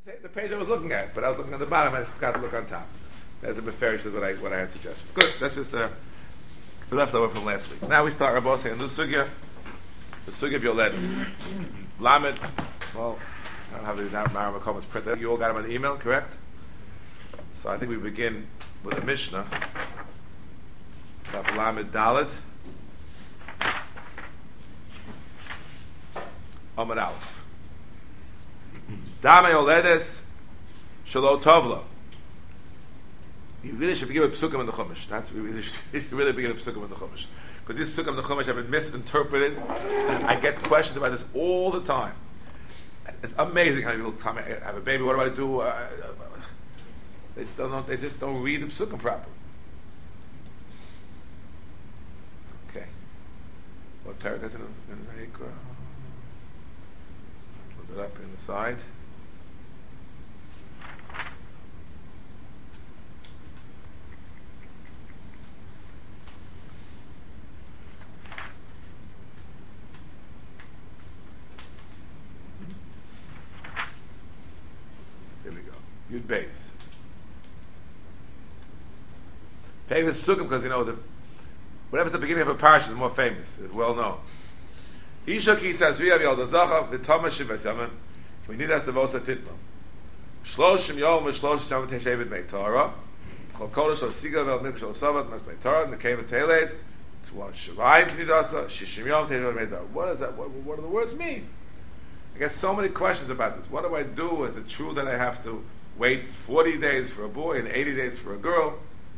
the page I was looking at, but I was looking at the bottom. I forgot to look on top. That's a beferish is what I had suggested. Good. That's just a leftover from last week. Now we start Rabbi saying a new sugya, the sugya of Yoledis. Lamed. Well, I don't have the Maram Makomas printed. You all got them on the email, correct? So I think we begin with a Mishnah. Lamed Daled. Amar Aleph. Dame Yoledis Shelo Tovla. You really should begin with Psukim in the Chumash. That's what you really begin with Psukim in the Chumash. Because these Psukim in the Chumash have been misinterpreted. And I get questions about this all the time. It's amazing how people tell me, I have a baby, what do I do? They just don't read the Psukim properly. Okay. What paragraph is in Vayikra? Look it up in the side. Yud Beis. Famous psukim because whatever's the beginning of a parsha is more famous. It's well known. Isha ki says vi avi al dazacha v'tama shivas yaman we need us to vosa titno. Shloshim yom v'shloshim yom teshevet mei Torah chol kodesh lo siga vel mikdash lo savat mas mei Torah nekev v'teiled tzvon shavayim knidasa shishim yom teshevet mei Torah. What is that? What do the words mean? I get so many questions about this. What do I do? Is it true that I have to wait 40 days for a boy and 80 days for a girl?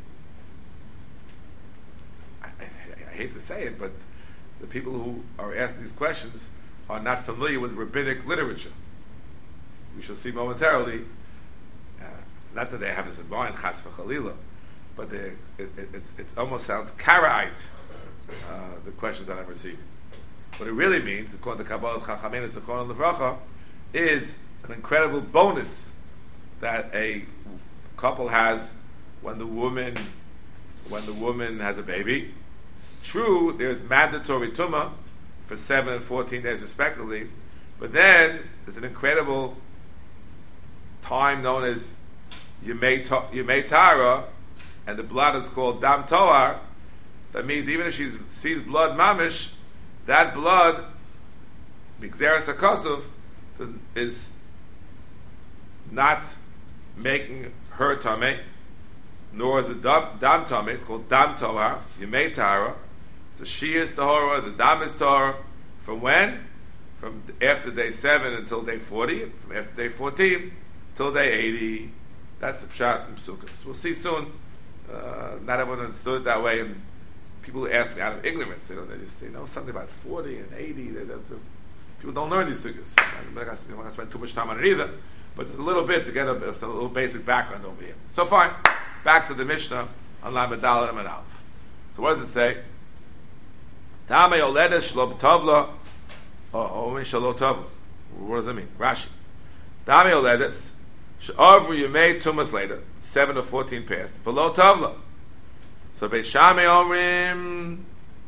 I hate to say it, but the people who are asking these questions are not familiar with rabbinic literature. We shall see momentarily, not that they have this in mind, chas v'chalila, but it almost sounds Karaite, the questions that I'm receiving. What it really means, according to Kabbalah Chachamim Zichron Levracha, is an incredible bonus that a couple has when the woman has a baby. True, there's mandatory tumah for 7 and 14 days respectively, but then there's an incredible time known as Yemei Tara, and the blood is called Dam Toar. That means even if she sees blood mamish, that blood, B'Gzeres HaKosov, is not making her tameh, nor is it dam tameh. It's called dam tohar, Yemei Tahara. So she is tahara, the dam is tahara. From when? From after day 7 until day 40. From after day 14 till day 80. That's the pshat in Psukim. So we'll see soon. Not everyone understood it that way. And people who ask me out of ignorance, they just know something about 40 and 80. People don't learn these sugyas. I'm not going to spend too much time on it either. But there's a little bit to get a little basic background over here. So fine, back to the Mishnah on Lamed Daled and Aleph. So what does it say? Tame Yoledes Shlo Tovla, Omen Shlo Tovla. What does that mean? Rashi. Tame Yoledes She'avru Yemei Tumas later, 7 or 14 past. V'lo Tovla. So Beis Shammai Omrim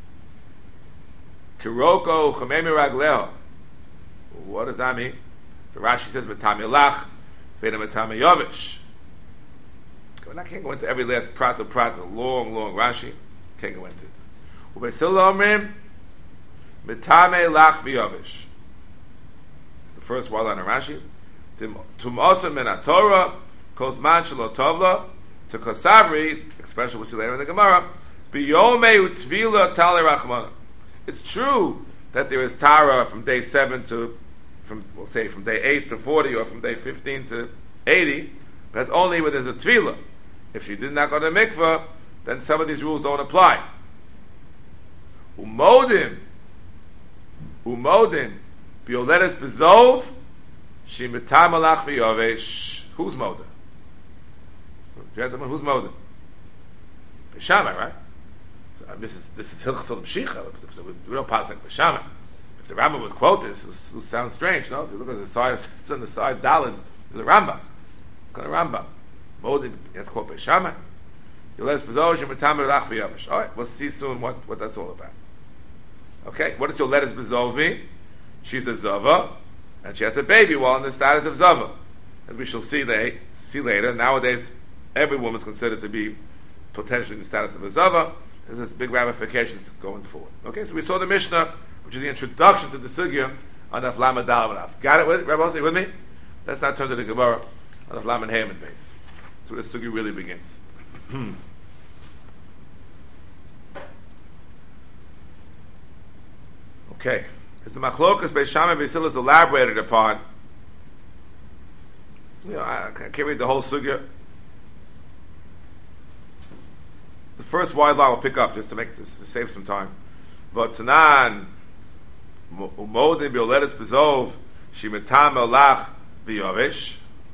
Kiroko Chamei Miragleho. What does that mean? So Rashi says, "B'tam yelach, b'tam yovish." I can't go into every last prat, long Rashi. Can't go into it. U'besil omrim, b'tam yelach v'yovish. The first word on Rashi, "Tum'osa min haTorah, kozman shelo tovla, to kosavri," expression we see later in the Gemara, "b'yomei u'tvila tali rachmana." It's true that there is Tara from day 7 to from day 8 to 40, or from day 15 to 80, but that's only when there's a tefillah. If she did not go to mikveh, then some of these rules don't apply. Umodim, bioledes bezov, she metam alach v'yovesh. Who's modim? Gentlemen, who's modim? Beis Shammai, right? So, this is Hilchos L'Mshicha. So we don't pass like Beis Shammai. The Rambam would quote this. It sounds strange, no? If you look at the side, it's on the side Daled. There's a Rambam. Look at a Rambam. Modim, you have to quote Beis Shammai. Yoledes bezov, she metam alach v'yovesh. All right, we'll see soon what that's all about. Okay, what does Yoledes bezov mean? She's a zava, and she has a baby while in the status of zava. as we shall see later. Nowadays, every woman is considered to be potentially in the status of a zava. There's big ramifications going forward. Okay, so we saw the Mishnah, which is the introduction to the sugya on the Lamed Daled Rav. Got it, Rabbi? Say with me? Let's not turn to the Gemara on the Lamed Haman base. That's where the sugya really begins. Okay, as the Machlokas Beis Shammai and Beis Hillel is elaborated upon. I can't read the whole sugya. The first wide line we'll pick up just to save some time. V'tanan umodim bioledes bezov shimetam elach biyavish.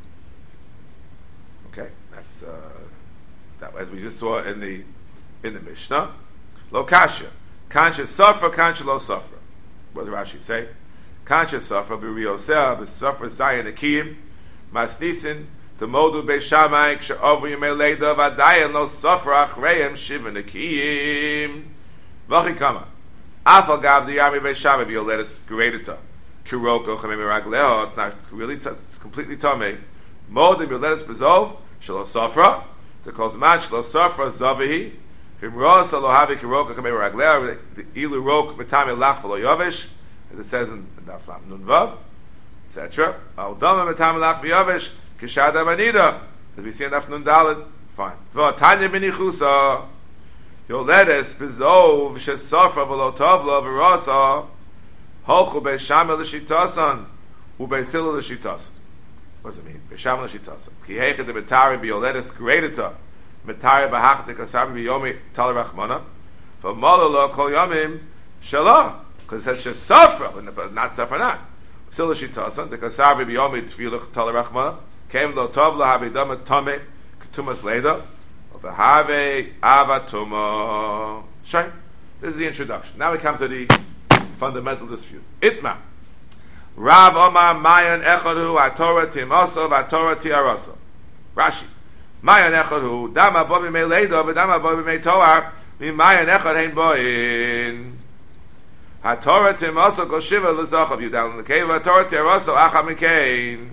Okay, that's that as we just saw in the Mishnah. Lo kasha, kancha suffer, kancha lo suffer. What does Rashi say? Kancha suffer b'riyoseh b'suffer zayin akim masnisin. The modu Beis Shammai kshe'ovu yemei leida v'adayin lo sofra achreihem shiva nekiyim v'chi kama afal gav the yami Beis Shammai v'yoledes geredita kiroko chamei miragleo. It's not really it's completely tamei. Modu v'yoledes bezov shelo sofra the kozman shelo sofra zavihi v'imrosa lo havi kiroko chamei miragleo the ilu rok metame lach v'lo yovish, as it says in Daf Lam Nun Vav, etc. Al dama metame lach v'yovish Kishada Manida, as we see in Daf Nun Daled. Fine. V'atanya b'nichusa yoledes bezov shesofra v'lo tovla v'rasa holchu Beis Shammai l'shitasan u'Beis Hillel l'shitasan. What does it mean? Beis Shammai l'shitasan. Ki heichad b'metari b'yoledes gredita metari b'hachtek asabi b'yomi tal rachmana v'mala lo kol yomim shalah, because it says shesofra but not sofra not. Still l'shitasan the kasabi b'yomi tefillah tal rachmana came lo tov la habidam tame ketumas leda of the have avatuma. Shine. This is the introduction. Now we come to the fundamental dispute. Itma Rav Omar Mayan Echadu Atorah Timoso Atorah Tiaraso. Rashi Mayan Echadu Dama Bobi Me Leda Dama Bobi Me Toar Mi Mayan Echad Hein Boin Atorah Timoso Go Shiva L'Zochav Yudal in the cave Atorah Tiaraso Acha Mikain.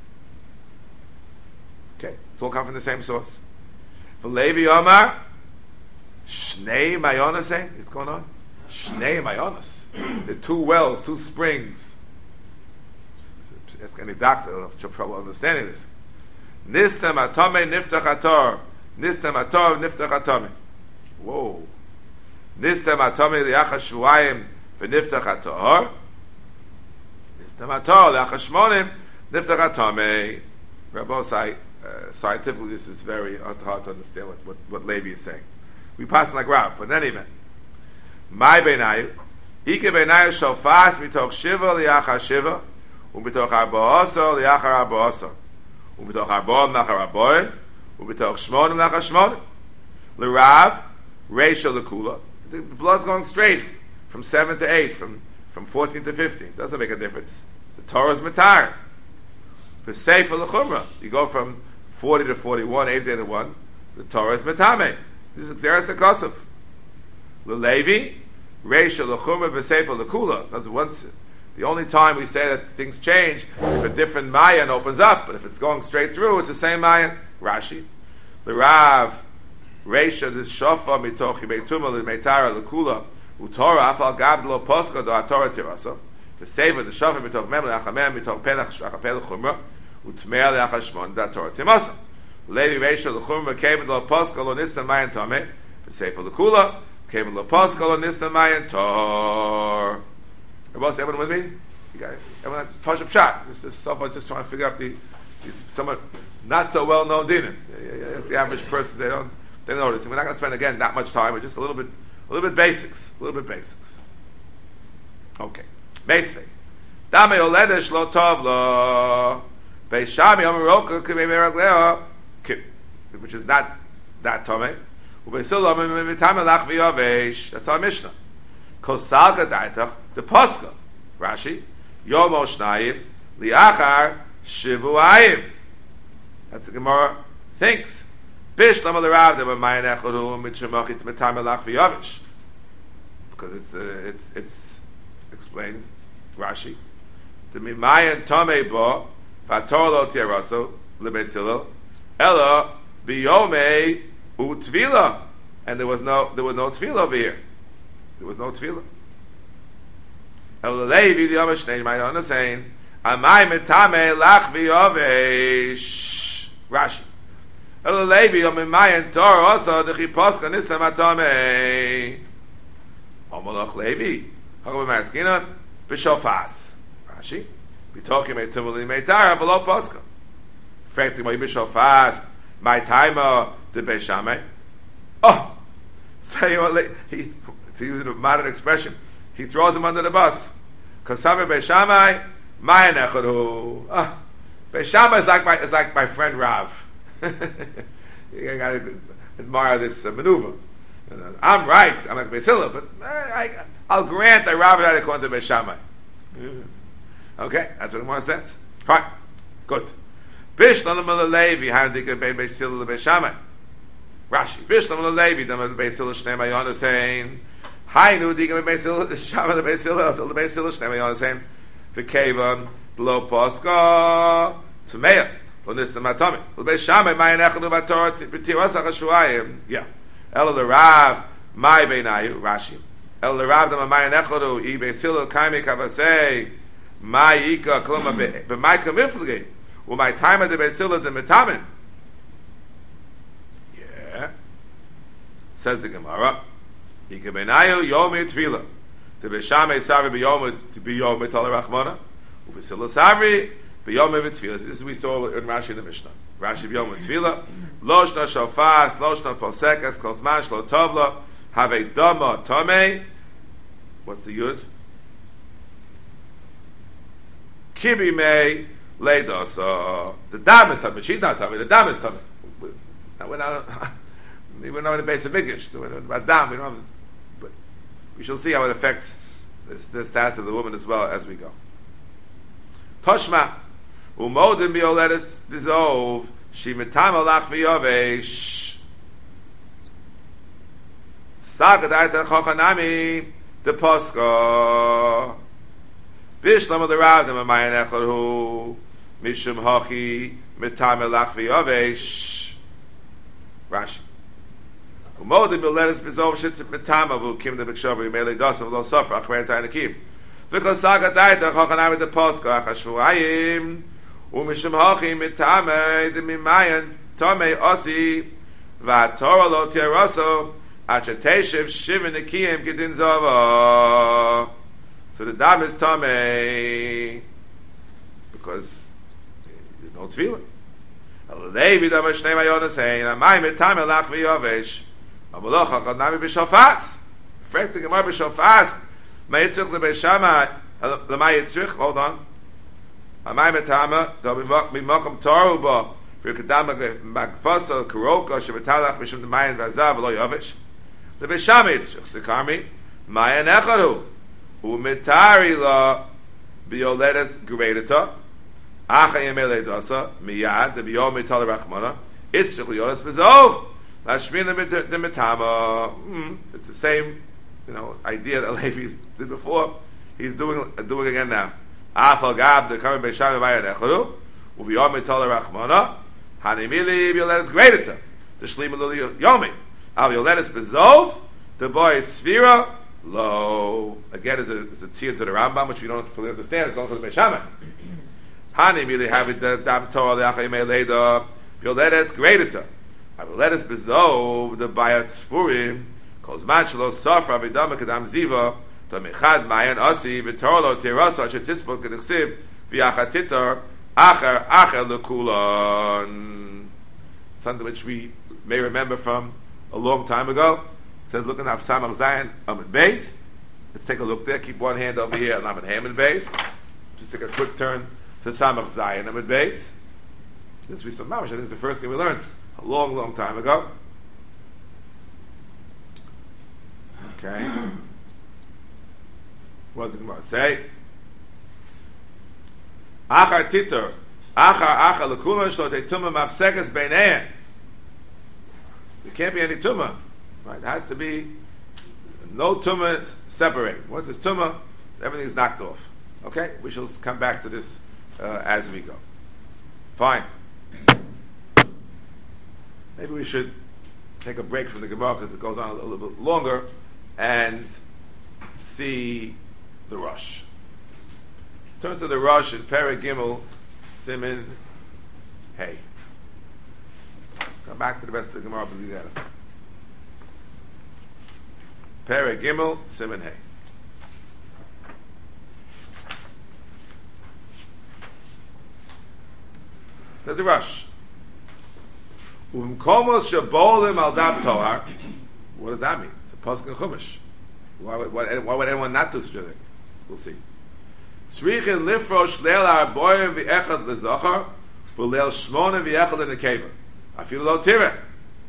It's all come from the same source. For Levi Omar, Shnei Mayonas, what's going on? Shnei Mayonas. The two wells, two springs. Ask any doctor, I'll have trouble understanding this. Nistam Atome Niftach Ator. Nistam Ator Niftach Atome. Whoa. Nistam Atome Liacha Shvuayim V'Niftach Ator. Nistam Ator Liacha Shmonim Niftach Atome. Rabbosai. Scientifically, this is very hard to understand what Levi is saying. We pass like Rav, but in any event, my beinayu, ike beinayu shofas mitoch shiva liachar shiva, umitoch arba'asa liachar arba'asa, umitoch arba'am nachar arba'im, umitoch shmonim nachar shmonim. L'Rav, reisha l'kula. The blood's going straight from 7 to 8, from 14 to 15. Doesn't make a difference. The Torah is matar. The Sefer l'chumra, you go from 40 to 41, 8 to 1, the Torah is metame. This is Xeris HaKosov. L'Levi, Reisha l'chumra v'Sefer l'kula. That's once. The only time we say that things change if a different mayan opens up, but if it's going straight through, it's the same mayan. Rashi, L'Rav, Reisha this shofa mitoch yibeituma l'meitara l'kula u'Torah afal gavd lo poska do atorah tirasa. The Sefer the shofa mitoch mem le'achamem mitoch penach shachapel l'chumra. Utmei le'achashmon da Torah timasa. Levi Reisha l'chumra came in l'poska lo nistan mayan tameh. The Sefer l'kula came in l'poska lo nistan mayan tor. Everyone with me? You got it? Everyone has Pashup shot. This is someone just trying to figure out these somewhat not so well known dinim. The average person they don't notice. We're not going to spend again that much time. But just a little bit basics. Okay. Basically, Dame Oledesh lo tov lo. Beis Shammai Omeroka Kimei Meragleo, which is not that Tomei. Ubeis Hillel Omemitame Lach V'Yovesh. That's our Mishnah. Kosalka Daitach the Poscha. Rashi Yomo Shnayim Liachar Shivuayim. That's the Gemara thinks. Bish Lama L'Rav Dema Mayan Echodu Mitchemachit Mitame Lach V'Yovesh. Because it's explains Rashi. The Mimayan Tomei Bo Vator lo tiaraso lebeis hillel ella biyome utvila, and there was no tefillah over here. There was no tefillah. El Levi the Amashnein my own saying amay metame lach v'yovesh Rashi. El Levi amay Torah also the chipos kanisam atame Amalach Levi Hagam Maskina b'shofas Rashi b'tokim etumuli meitara v'lo poska. Fact my b'shofas my timer the Beishamay. Oh, say what he to use a modern expression, he throws him under the bus. Kasav Beishamay, my nechadu. Ah, Beishamay is like my friend Rav. You got to admire this maneuver. I'm right. I'm like Beis Hillel, but I'll grant that Rav had according to Beishamay. Okay, that's what the Gemara says. Fine, good. Bishlam Levi handika Beis Hillel Beishamay. Rashi Bishlam Levi them Beis Hillel Shnei Mayona saying. Hi, nu digam Beis Hillel Shama the Beis Hillel the Beis Hillel Shnei Mayona saying the Kavan below Pascha to Meya lo nistam atomi the Beis Shammai my nechadu bator b'tiras achashuayim yeah El the Rav my beinayu Rashi El the Rav the my nechadu I Beis Hillel kaimi kavasei my ika kloma b'may kamiflige u'may taima the Beis Hillel the metamin yeah says the Gemara Ikebenayu yomi tefila. The Beishamay Savri b'yom b'yom b'tal rachmana. U'b'sila Savri b'yom b'tefila. This we saw in Rashi in the Mishnah. Rashi b'yom b'tefila. Loshna shofas, loshna posekas, kol zman shlo tovla, have a dama tomei. What's the yud? Kibi mei leidosa. The dam is tummy. She's not tummy. The dam is tummy. Now we're not in the base of English. About dam, we don't have. But we shall see how it affects the status of the woman as well as we go. Toshma umodim bioletis bizov she metama lach v'yovesh sagadayta chochanami the poscha bishlam the rav them amayin echadu mishum hachi metama lach v'yovesh Rashi. Umodim bioletis bizov she metama v'ukim the b'kshavu yimele dosav lo sofra achrein ta'inakim because sagadayta chochanami the poscha achashvuayim umishum hachi mitame the mimayan tomei osi v'atorah lo tiaraso acheteshev shivin nekiyim kedin zava. So the dam is tomei because there's no tefillah. Levi dam shnei mayona saying amay mitame lach v'yovesh amaloch hakad nami b'shofas. Frek the gemara b'shofas mayitzrich lebeishama lemayitzrich. Hold on. Amay mitame do b'makom toru ba v'kedam magfasa karoka shebetalach mishum demayin v'azav lo yovesh lebeishama yitzrich the karmi mayan echadu umitari la bioledes geredita acha yemele dasa miyad the biyom mital rachmana yitzrich liyoles bezov lashmin the mitama. It's the same idea that Levi did before. He's doing again now. Afal gab the coming beisham mayan echadu uviyom mital rachmana hanimili bioledes geredita the shlim lili yomi al bioledes bezov the boy is sphira lo. Again, is a tzir to the Rambam, which we don't fully understand. It's going to the Beishamai. Hani really have it the dam Torah le'achayim leida bioledes geredita. Bioledes bezov the bayat sfurim kol zman shelo sofra v'dama kedam ziva to mechad mayan asi v'torah lo tirasa shetispot kedichsiv v'achatitar acher lekulon. Something which we may remember from a long time ago. It says, look at Av Samach Zayin Amid Beis. Let's take a look there. Keep one hand over here on Amid Hamid Beis. Just take a quick turn to Samach Zayin Amid Beis. This we saw Mamash. I think it's the first thing we learned a long, long time ago. Okay. What's it going to say? Achar Titor. Achar Lekulan Shlo Tetumah Mafsekas Beinein. There can't be any tumah. Right, it has to be no tumah separated. Once it's tumah, everything is knocked off. Okay, we shall come back to this as we go. Fine. Maybe we should take a break from the Gemara because it goes on a little bit longer and see the Rosh. Let's turn to the Rosh in Perek Gimel, Siman Hey. Come back to the rest of the Gemara together. Perek Gimel, Siman Hey. There's a Rosh. Uvimkomos shabolim al dam tohar. What does that mean? It's a pasuk in Chumash. Why would anyone not do such a thing? We'll see. Srichin lifrosh leil arboyim v'echad lezachar v'leil shmona v'echad in the kever. I feel lo tireh.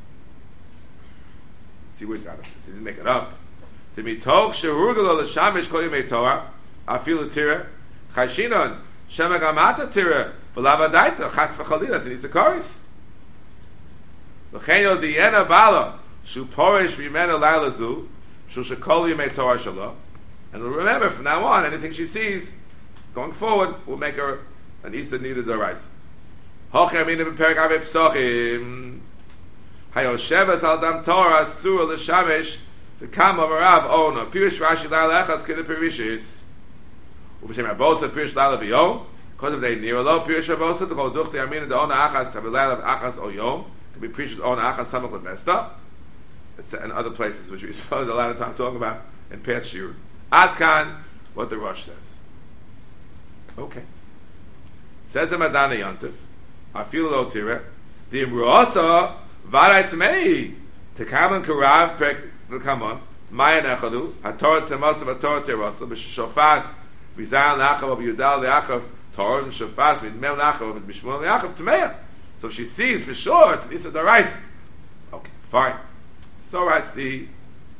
See where it got it. He didn't make it up. Timitoch sherugalo l'shamish kol yimei Torah. I feel lo tireh. Chashinon shemagamata tireh v'lavadaita chas v'chalilas. It needs a chorus. L'chein diena bala shu porish v'imena lailazu shu shekol yimei Torah shalom. And remember, from now on, anything she sees, going forward, will make her an Isa Nida Doraisa. Hoche amina b'perek avei psochim hayoshevas al dam Torah surah l'shamesh v'kam amarav ona pirish Rashi la'alechas k'da pirishis u'v'shem abosa pirish la'ala v'yom because if they near lo pirish abosa t'chol duchti amina da ona achas tavila'ala achas o yom can be pirishis ona achas samach l'vesta and other places which we spent a lot of time talking about in past shiur. Adkan, what the Rosh says. Okay. Says the Madana Yantif, Afilu lo tireh, the Imruasa, Varai Tmei, Tekaman Karav, Pek, V'kamon, Maya Nechadu, HaTorah Temasav, HaTorah Terasa, B'shofas, V'zayan Lachav, V'yudal Le'achav, Torah, V'shofas, V'dmel Lachav, V'shmuel Le'achav, Tmeya. So she sees for sure, it's Isa Daraisa. Okay, fine. So writes the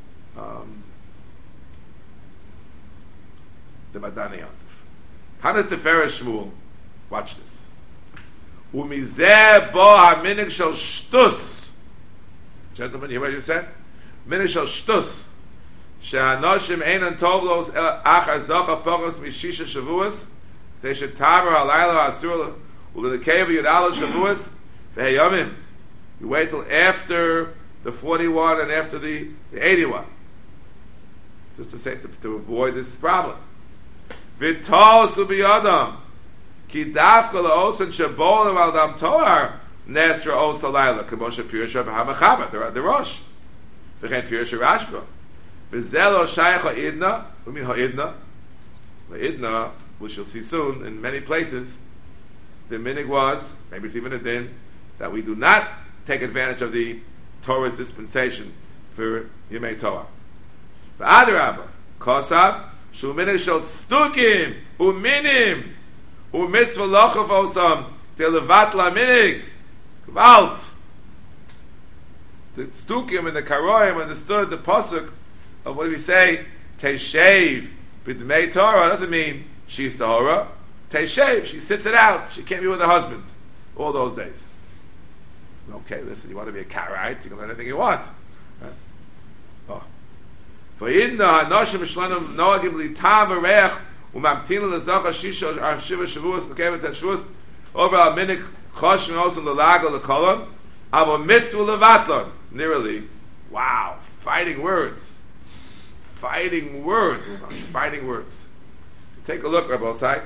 Madani Yantif. Tanas Teferes Shmuel. Watch this. Umizeh bo haminig shel shtus. Gentlemen, you hear what you said? Minig shel shtus. She'anoshim einan tovlos ach azocha pogos mishisha shavuos. They should taver halayla asur u'lekev yudalo shavuos v'heyomim. You wait till after the 41 and after the 81. Just to say, to avoid this problem. V'tol subiyadam ki dafka la'osan shabolim al dam toar nesra osa laila k'moshe pirisha b'hamachaba the Rosh v'chen pirisha rashba v'zelo shayach ha'idna u'min ha'idna which you'll see soon in many places the minig was, maybe it's even a din, that we do not take advantage of the Torah's dispensation for Yimei Torah. V'adarabba kosav shu minig shel tzdukim u'minim u'mitzvah lochav osam televat la minig Gvalt. The tzdukim and the karoim understood the pasuk of what do we say? Teishev b'dmei Torah doesn't mean she's tahora. Teishev, she sits it out. She can't be with her husband all those days. Okay, listen, you want to be a Karaite, you can learn anything you want. Oh. V'yidna hanoshim shlonim noagim litav v'reich u'mamtinu l'zacha shisha shiva shavuos l'kevet t'shuos over al minik chosh v'osim l'lago l'kolon avo mitzvah levatlon. Nearly, wow, fighting words. Fighting words. Fighting words. Take a look, Rabbi Osai.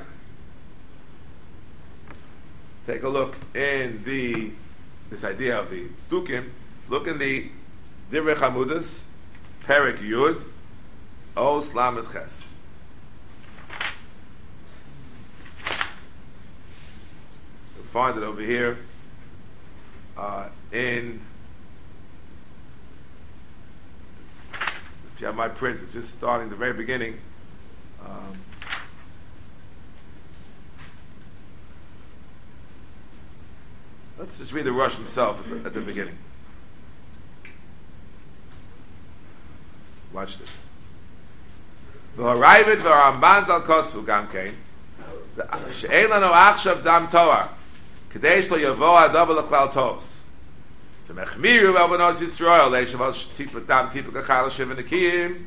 Take a look in this idea of the tzdukim. Look in the Divrei Chamudas, Perek Yud, Os Lamed Ches. You'll find it over here in. If you have my print, it's just starting the very beginning. Let's just read the Rosh himself at the beginning. Watch this. V'haravid v'ramban zal kosu gamkein she'ein lanu achshav dam toar k'dei shlo yavo hadav l'chlal tos v'mechmiru v'albanos Yisrael le'shavos tiput dam tiput kachal shiv v'nekiyim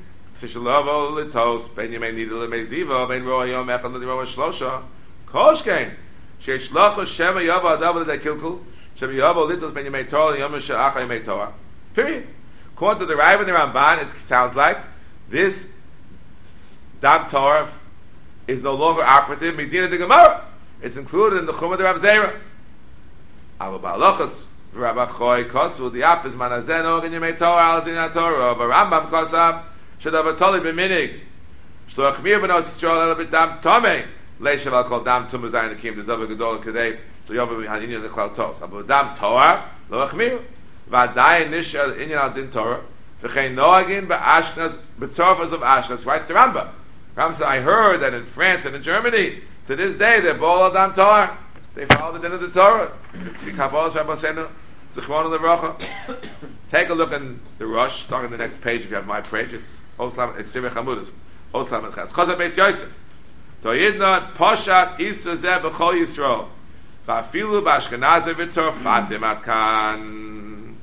t'shalovo l'tos ben yemei nidel l'mei zivo ben roa yom echad l'divo shlosha koshkein Sheishlachu Shema Yava Adav L'Dei Kilkul Shema Yava Litos Ben Yemei Torah Yom She'acha Yemei Torah. Period. According to the Rav and the Ramban, it sounds like this Dam Torah is no longer operative. Medina de Gemara. It's included in the Chumah de Rav Zera. Ava Ba'alachas Rabbi Choy Kosu the Afis Manazeno and Yemei Torah Al Din Torah of a Rambam Kosab Shadav Toli B'Minig Shloach Mir Ben Os Yisrael El B'Dam Tomei Leishav Al Kol Dam Tum Zayin Akim Dezav Gedol Kedei Shloyov B'Haninin Lechal Tos Ava Dam Torah Loach Mir V'Adayin Nishel Inyan Al Din Torah V'chein Noagin B'Ashkenaz B'Tzorfas of Ashkenaz writes the Rambam. Rambam said, I heard that in France and in Germany to this day they're Bol Dam Torah. They follow the din of the Torah. Take a look in the Rush, starting on the next page if you have my page. It's Sivir Chamudas. Oslam and Chas. Chazar Beis Yosef. Toyidna Poshat Isa Zeh B'chol Yisrael. Va'afilu B'Ashkenazi V'Tzorfatim Atkan.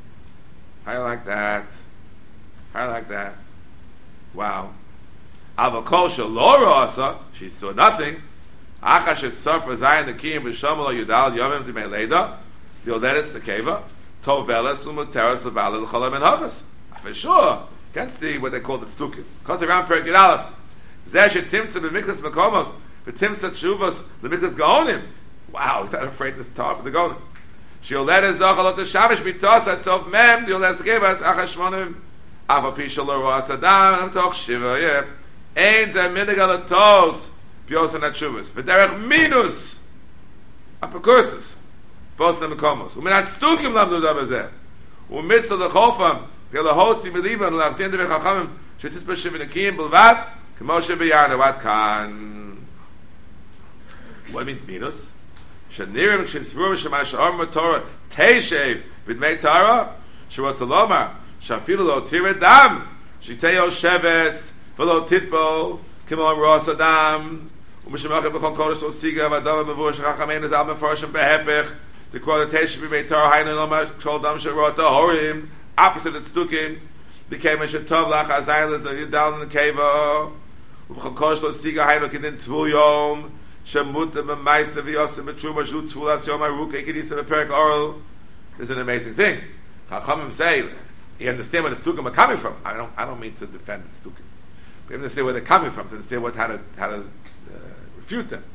I like that. I like that. Wow. Avakol Shelo Ra'asa. She saw nothing. Achash Suffer Zayin the Kiyim B'Shomal Yudal Yomim D'Mei Leida Yoderes the Keva Tovelas Umateres Levala L'Cholam and Hagas. For sure, can't see what they call the Tzdukim. Because around Perek Yud Aleph, Zeh Shetimsa B'Miklas Mekomos B'Timsa Tshuvos L'Miklas Gaonim. Wow, he's not afraid to talk with the Gaonim. She'Yoderes Zochalot Shamish B'Tos Atzof Mem Yoderes the Keva Achash Shmonim Avapi Shalor Roas Adam Toch Shiva Yeah Ein Zeh Minig Alatos Piyos and Atshuvas. V'derech minus apocursus. Both the mekomos. U'minat stukim lamdu dabazeh. U'mitzah l'chofam. V'yalahotzi b'liban. U'lachzien devech hachamim. Shetis b'shivin akiyim b'lvad. K'moshe b'yarna. What kan? What do you mean minus? Shenirim k'shivsvurim shemash arma Torah. Teishev b'dmei Torah. Shirot zalomar. Shafilu lo tire dam. Shiteyo sheves. V'lo titbo. Kimon Ross Adam, Umishmach Bechon Kodesh Osiga, Vadam Mevush Chachamim is Al Mefarshim Behepech, the quotation be made Torah Hainu Loma Kol Dam Sherot Horim, opposite of Tzdukim, became a Shetov Lach Azayin Lez down in the Keva, Bechon Kodesh Osiga Hainu Kedin Tvul Yom, Shemut B'Maisa V'Yosim B'Truma Shut Tvulas Yom Aruk Ekedisa B'Perek Oral. This is an amazing thing. Chachamim say, you understand where the Tzdukim are coming from. I don't mean to defend the Tzdukim. We understand where they're coming from to understand how to refute them.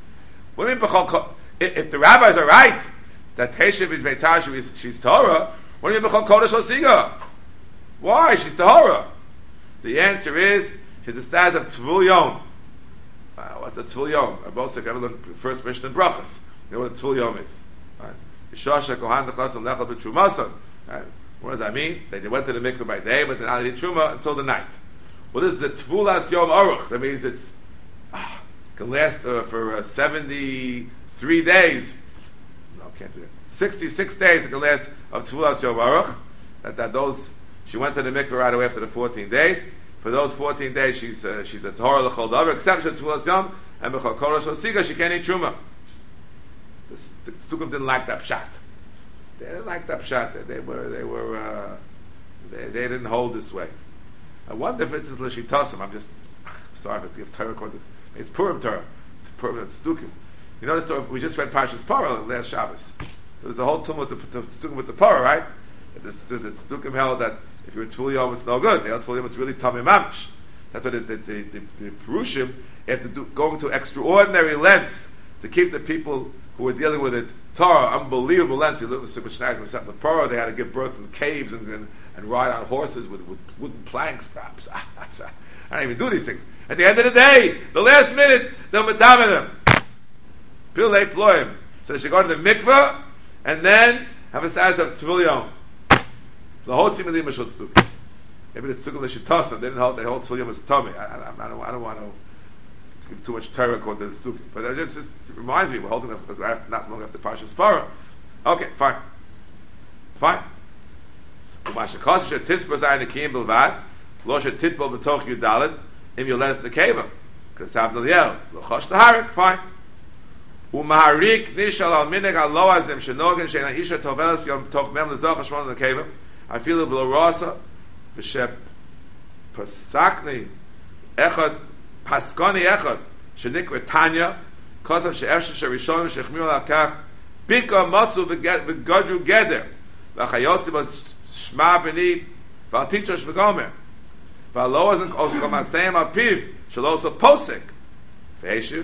If the rabbis are right that Teshev is Veitashu she's Torah, what do you mean B'chol Kodesh Osiga? Why? She's Torah. The answer is she's a status of Tvul Yom. What's a Tvul Yom? Both if you ever learned the first Mishnah in Brachas, you know what a Tvul Yom is. Yishasha Kohan D'Chasam Lechal B'Trumasan. What does that mean? They went to the mikveh by day, but then they did Truma until the night. What is the Tvulas Yom Aruch? That means it's can last for 73 days. No, can't do it. 66 days it can last of Tvulas Yom Aruch. That those she went to the mikveh right away after the 14 days. For those 14 days she's a Torah l'chol davar, except for Tvulas Yom and B'chol Kodesh Osiga she can't eat Truma. The Tzdukim didn't like that pshat. They didn't like that pshat. They didn't hold this way. I wonder if it's L'shitasim. I'm just sorry if it's Torah. It's Purim Torah. It's Purim Tzdukim. You know the story? We just read Parshas Parah last Shabbos. There was a whole tumult with the Tzdukim with the Parah, right? The Tzdukim held that if you're Tzvul Yom, it's no good. The Tzvul Yom, it's really Tamei Mamish. That's why the Perushim have to going to extraordinary lengths to keep the people who were dealing with it Torah, unbelievable lengths. You look at the Super Shnaz, and the Parah, they had to give birth in caves and ride on horses with wooden planks, perhaps. I don't even do these things. At the end of the day, the last minute, they'll matam them. Pilei ploim. So they should go to the mikveh, and then have a size of Tvul Yom. The whole team of the Mashot Tzdukim. Maybe it's Tzdukim L'Shitosna. They didn't hold the whole Tvul Yom as Tomei. I don't want to give too much Torah according to the Tzdukim. But it just reminds me, we're holding it not long after Parshas Parah. Okay, fine. Umashakos she'tispa zayin nekiyim bilvad, lo she'titbol b'toch yudalid, im yoles nekeva. Kasav Daliel, lo chosh taharik, fine. Umaharik nishal al minig al lo azim shenogen she'na isha tovelas b'yom b'toch mem lezoch hashmon nekeva. I feel it below rasa, v'shep pasakni echad, paskoni echad, shenikra Tanya, Kotav she'efshe she'rishonim she'chmiru l'akach bika matzu v'gadru geder v'chayotzi b'shma b'ni v'altichosh v'gomer v'alo azin oskam asayim apiv shalosa posek v'eshiv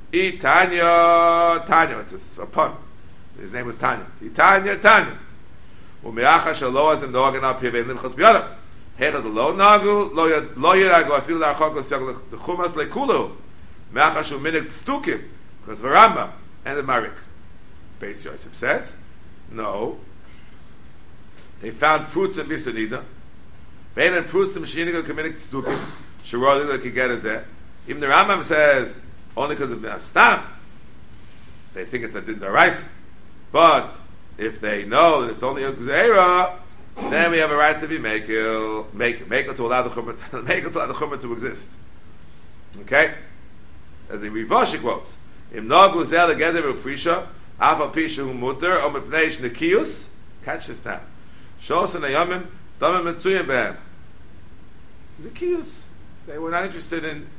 Tanya, it's a pun. His name was Tanya. Tanya. U'me'acha shalo azim no'agen apiv v'limchos b'yadav Hechad lo nagu lo yiragu afilu la'achok l'syag l'chumas le'kulu me'acha shu minik tztukim because the Rambam and the Marik Beis Yosef says no, they found fruits in Bisanida ve'en and fruits in Meshiniga k'minik tztukim shiroli l'kiged azeh. Even the Rambam says only because of Stam they think it's a din d'oraisa, but if they know that it's only a Gzeira, then we have a right to be makel to allow the chumrah to exist. Okay, as the Rivashi quotes, "Im nagu zel together with prisha, afal pisha hu muter or mepnei nekius." Catch this now. Shos and ayamim damim mitzuyim behem. Nekius. They were not interested in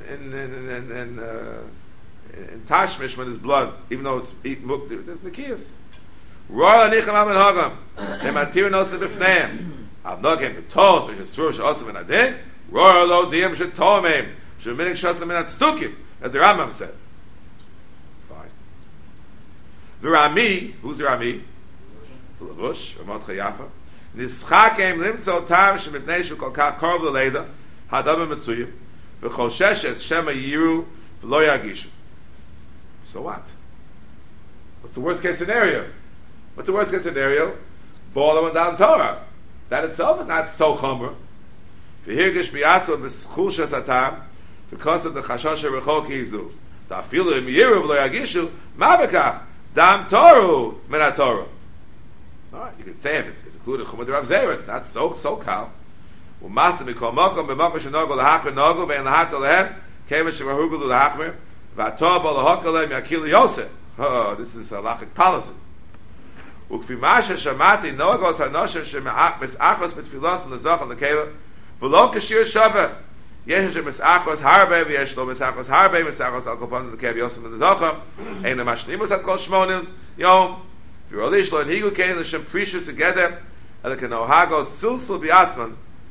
tashmish when there's blood, even though it's eat mukdir. There's nekius. Royal Anichem Amen Hagam. They matir nosa b'fneim. Abnogim b'tos b'shesur she'osim and adin. Royal lo diyam she'tomim. She'minik she'osim and atstukim. As the Rambam said. Fine. The Rami, who's the Rami? The Lavush, Ramot Chayafa. Nischakem limtzo tam she'mipnei she'kol kach korov l'leida. Hadam mitzuyim. V'chosheshes shema yiru v'lo yagishu. So what? What's the worst case scenario? What's the worst case scenario? Ball them down Torah. That itself is not so chomer. V'hirgish b'yatzo b'schul shesatam because of the chashosh rechok hizu. Dafilu im yiru v'lo yagishu ma b'kach dam toru min ha-Torah. All right, you can say if it's included chumah d'Rav Zera, it's not so kal. U'masta mikol mokom b'mokom shenogo l'hachmer nogo ve'en l'hata lehem kemen shevahugul l'hachmer v'ator bo l'hokalem yakil yosef. Oh, this is halachic policy. וכפימה ששמעתי נוגוס הנושם שמסאחוס בתפילות לזוך על הקבע ולא כשיר שווה יש שמסאחוס הרבה ויש לו מסאחוס הרבה מסאחוס על קופון לקבע יוסף לזוך אין המשנימוס עד כל 8 יום ורליש לו הנהיגו כן לשם פרישוס תגדר אלא כנוהגו סילסל בעצמן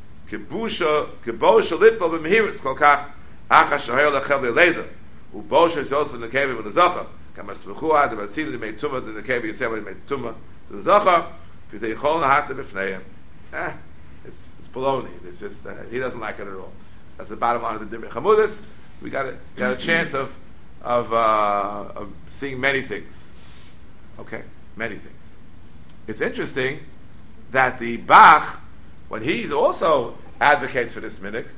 כבושו ליטפול במהירס כל כך אחר שהיו לחבל לידה ובושו יוסף לקבע ולזוך כמה סמכו עד המצינו למי תומה דנקבי יוסף למי תומה דנזוכה וזה יכול להת בפניהם. It's baloney. It's just he doesn't like it at all. That's the bottom line of the Divrei Chamudis. We got a chance of seeing many things. Okay, many things. It's interesting that the Bach, when he's also advocates for this minhag,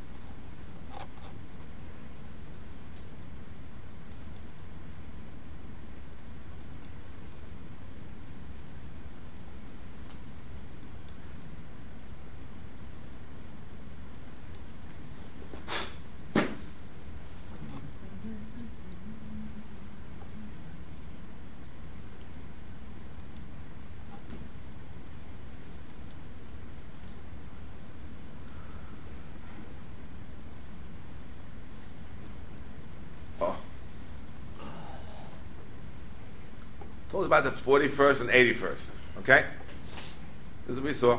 told about the 41st and 81st. Okay? This is what we saw.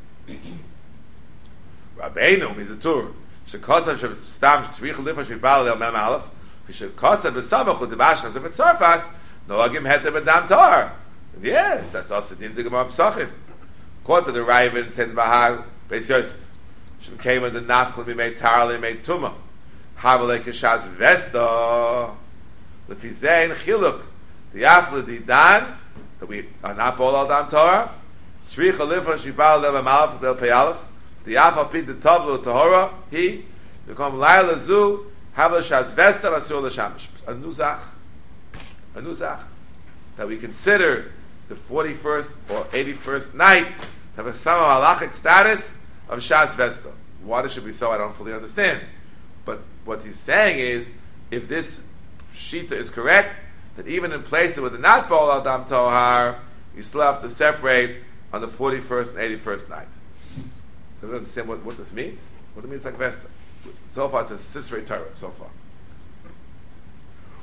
Rabbeinu, he's a tour. Shekosav stam shvich lifa shvibal el mem aleph. Shekosav b'samach udibashchas of etzarfas noagim heter b'dam tar. Yes, that's also din to Gemara Pesachim. Quote to the Raven said Bahag Beis Yosef. Shem came in the nafkol we made tarli made tuma. Havelei kishas vesta. Lefizein chiluk. The afle di dan that we are not bol al dam Torah. Shvich lifa shvibal el mem aleph del peyalef. The afal pid the tavlu tahora he become laila zu havel shas vesta vasur l'shamish. A nuzach that we consider the 41st or 81st night to have a some halachic status of shas vesta. Why this should be so, I don't fully understand. But what he's saying is, if this shita is correct, that even in places where they're not bol al dam tohar, you still have to separate on the 41st and 81st night. You don't understand what this means? What it means like Vesta. So far it's a Sisrei Torah, so far.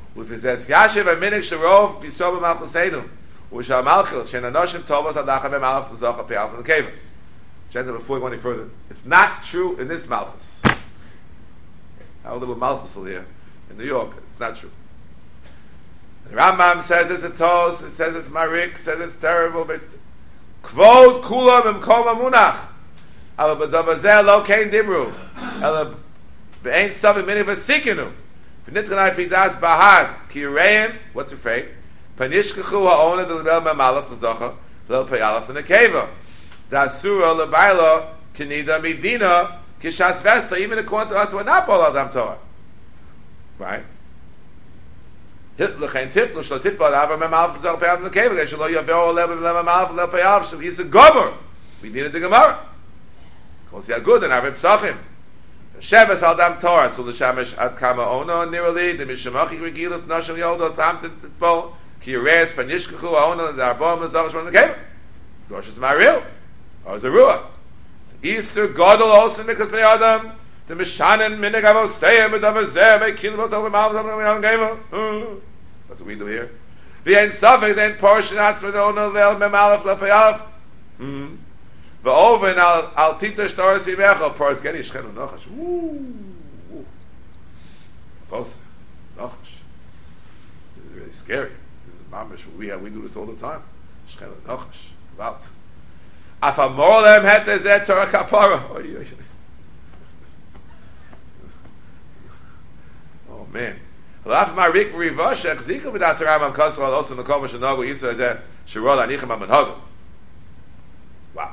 If it says, Yashiv Aminik Sharov B'Yisrael B'Malchuseinu, U'Shal Malchil, Shen Anoshim Tovos Adlacha B'Malach L'Zocha Pe'al From the Keva. Gentlemen, before we go any further, it's not true in this Malchus. I live with Malchus here in New York. It's not true. And the Rambam says it's a tos, it says it's marik, says it's terrible. Kvod Kulam Imkom Amunach. Ala B'Davazel Lo Kein Dimru. Ala B'Ein Stavim Mini V'Sikinu. V'Nitranai Pidas Bahad Kireim. What's afraid? Panishkachu Ha'ona D'Lebel Me'malach L'Zocha L'El Peyalach L'Nekeva. Dasura L'Baila Kinida Midina Kishas Vesta. Even according to us, we're not Bol Adam Torah. Right? L'chein titlu shlo titbal ava me'malach L'Zocha Peyalach L'Nekeva. Shlo Yaveo L'El Me'malach L'El Peyalach. He's a gomer. We needed the Gemara. Because he had good and Arab Psachim. Sheves al dam Torah, so the Shamish ad kama ono nirali, the Mishamachi regilas nashim yodos lamtet bo, ki yeres panishkachu ono the arbom zachash from the keva. Rosh is maril, or is a ruah. Isur godol also mikas me'adam, the Mishanen minig avoseyem and avoseyem me'kin v'ot over ma'am z'am geva. That's what we do here. V'yen safek then portion atzmed ono le'el me'malaf le'payalaf. The oven al tita shtaras imecha parts geni shchenu nachash. Woo, both nachash. This is really scary. This is mamish. We do this all the time. Shchenu nachash. Valt. Afamolem hetezet Torah kapara. Oh man. Laf marik rivashach zikul b'das Rambam kasra also the kol mashanagu yisrael zeh shirol anichem amanhagu. Wow.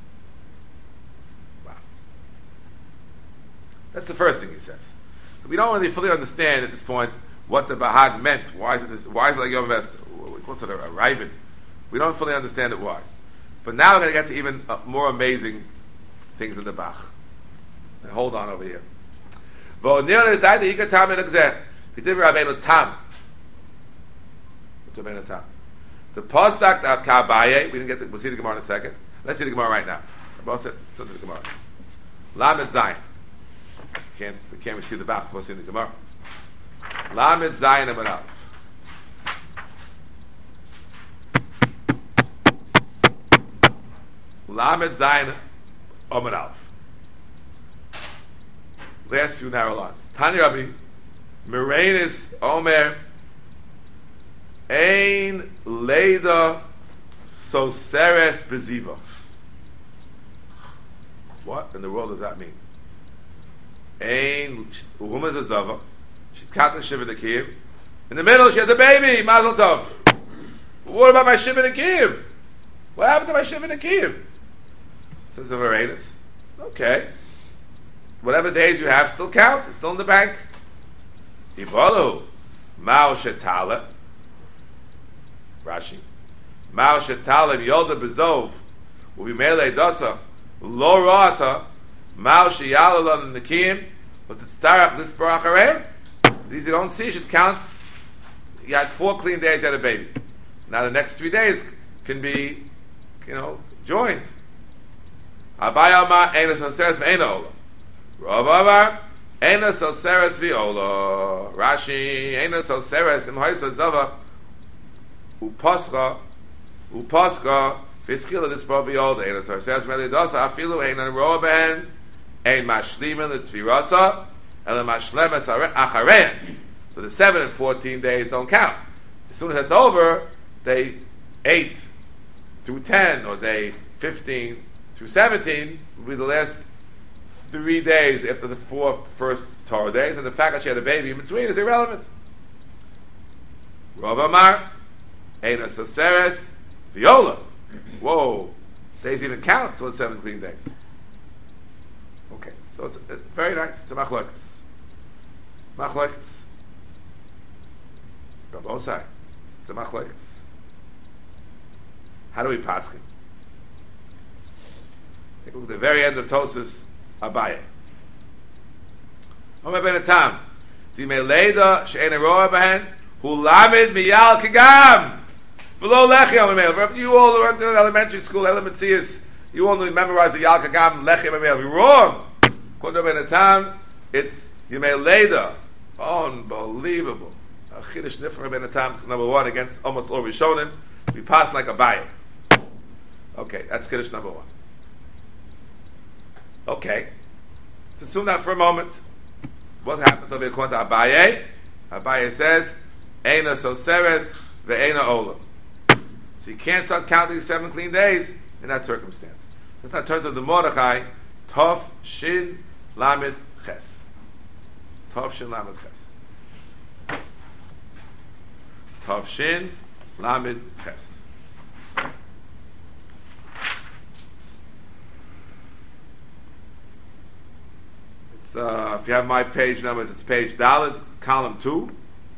That's the first thing he says. We don't really fully understand at this point what the Bahag meant. Why is it like Yom Vester? What's it, a Ravid? We don't fully understand it why. But now we're going to get to even more amazing things in the Bach. And hold on over here. V'onir is that he could tam in exeh. He did Rabbeinu Tam. Rabbeinu Tam. The Pasuk of Kabaye. We didn't get. We'll see the Gemara in a second. Let's see the Gemara right now. Both said to the Gemara. Lamed Zayin. Can't see the back before seeing the Gemara. Lamed Zayin Amud Aleph. Lamed Zayin Amud Aleph. Last few narrow lines. Tani Rabbi Merenis Omer Ein Leida Soseres Beziva. What in the world does that mean? Ein woman's a zava. She's cutting shiva nekiyim. In the middle, she has a baby. Mazel tov. What about my shiva nekiyim? What happened to my shiva nekiyim? Says the Varenus. Okay. Whatever days you have still count. It's still in the bank. Ibalu Mao Shetala. Rashi. Mao Shetala Yoda Bezov. Uvimele Dasa. Lo Rasa. Mao Sheyalon Nekiyim. But the Tzarach this Barach. These you don't see should count. You had 4 clean days, you had a baby. Now the next 3 days can be, joined. Abayama Eina Soseres Ve'eina Ola. Rav Amar Eina Soseres V'Ola. Rashi Eina Soseres Im Hoysa Zava Upascha V'Schila this Bar V'Ola Eina Soseres Melidasa Afilu Eina Roa Ben Ein Mashlimen L'Tzvirasa Ela Mashlemes Acharein. So the 7 and 14 days don't count. As soon as it's over, day 8 through 10 or day 15 through 17 will be the last 3 days after the 4 first Torah days, and the fact that she had a baby in between is irrelevant. Rav Amar Eina Soseres V'Ola. Whoa, days even count till the 7 clean days. Okay, so it's very nice. It's a machlokes. Rabosai. It's a machlokes. How do we pass him? Take a look at the very end of Tosfos Abaye. Omer ben Atam. Dimei leida she'en eroa behen hu lamed miyal kagam v'lo lechi amemel. You all went to elementary school, elementary, you all memorize the yal kagam lechi amemel. You're wrong. According to Ben Atam, it's Yimei leida. Unbelievable. a chiddush nifra Rabbeinu Tam, number one, against almost all Rishonim. We pass like a bayit. Okay, that's chiddush number one. Okay, let's assume that for a moment. What happens over according to Abaye? Abaye says, Eina soseres ve'eina olam. So you can't start counting 7 clean days in that circumstance. Let's now turn to the Mordechai. Tov Shin Lamed Ches. Tov Shin Lamed Ches. Tov Shin Lamed Ches. It's, if you have my page numbers, it's page Dalet, column 2.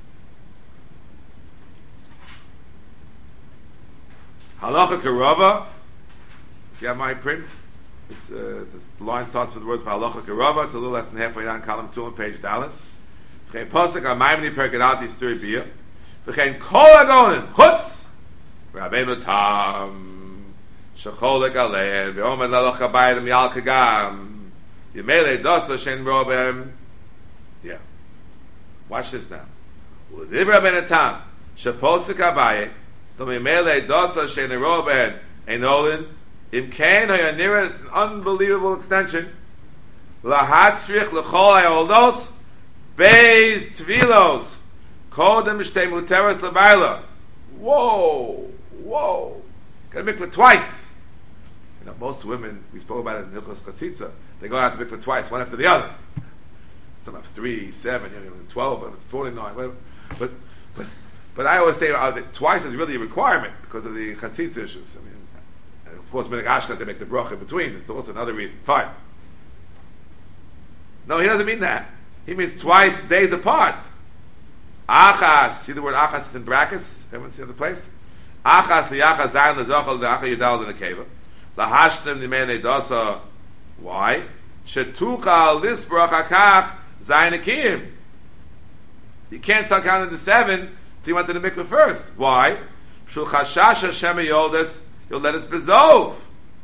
Halacha Kerava. If you have my print, it's this line starts with the words for Halacha Kerava. It's a little less than halfway down, column 2 on page Dalet. V'chein posek ha'maimoni perkedati sturi biyah. V'chein kol agonim chutz Rabbeinu Tam shecholek alein v'omed lalocha bayim yal kagam yemele dosa shen robem. Yeah. Watch this now. U'div Rabbeinu Tam sheposek habayim Domimele dosa shen robem enolin imkain hayanira. It's an unbelievable extension. Lahatzrich lechol hayoldos beis tvilos kodem shtei muteres lebayla. Whoa. Got to mikvah twice. You know, most women, we spoke about it in Hilchos Chatzitza, they go out to mikvah twice, one after the other. Some have 3, 7, 12, 49, whatever. But I always say twice is really a requirement because of the Chatzitza issues. I mean, and of course, Minik Ashkenaz, they make the bracha in between. It's also another reason. Fine. No, he doesn't mean that. He means twice days apart. Achas, see the word achas is in brackets? Everyone see the place? Achas liyachas zayin lezochel le'achas yidal l'nekeva lahashtem nimene dosa. Why? Shetuchal lisbrach hakach zayin akiyim. You can't start counting to 7 till you went to the mikveh first. Why? Shul chashash Hashem yoldes, you'll let us bezov.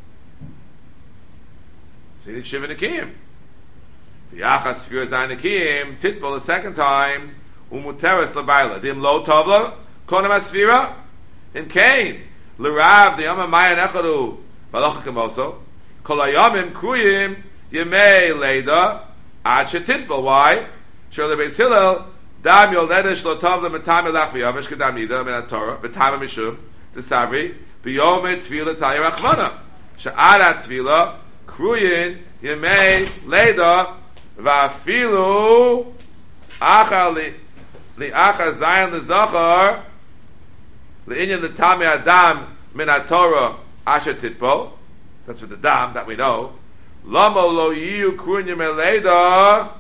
So you need shiva nekiyim. V'yachas sfir zayin akiyim titbol the second time. Umuteres labayla. Dim lo tovla konam asfira. In Cain l'rav the yama mayan echadu v'alocha kamoso kol hayamim kruyim yemei leida ad shetitbol. Why? Shor lebeis Hillel dam yoledesh lo tovla metam elach v'yavesh kedam nida min haTorah v'tam mishum t'savri b'yom tvila tayir achmana she'ad tvila kruyim yemei leida v'afilu achali li'acha zayin l'zachar li'inyan l'tami adam min haTorah asher titpo. That's for the dam that we know. Lamo lo yiyu krunyim eleida